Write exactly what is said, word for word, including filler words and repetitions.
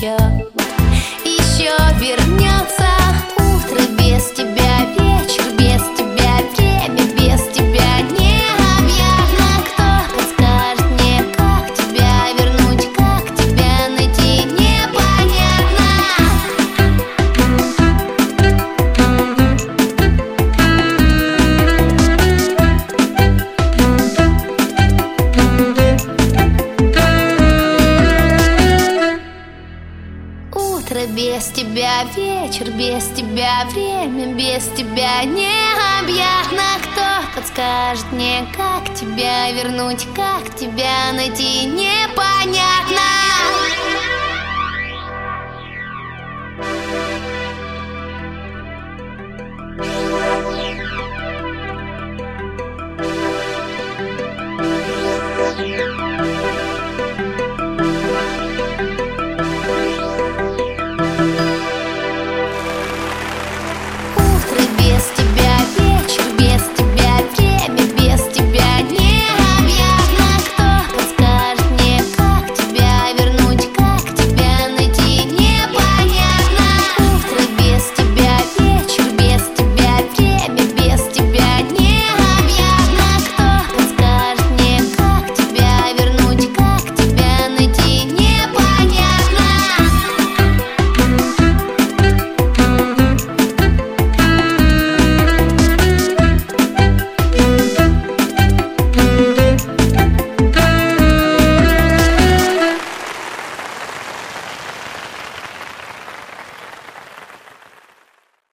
еще, еще вернется. Утро без тебя, вечер без тебя, время без тебя необъятно. Кто подскажет мне, как тебя вернуть, как тебя найти, непонятно. Утро без тебя, вечер без тебя, время без тебя необъятно. Кто подскажет мне, как тебя вернуть, как тебя найти, непонятно.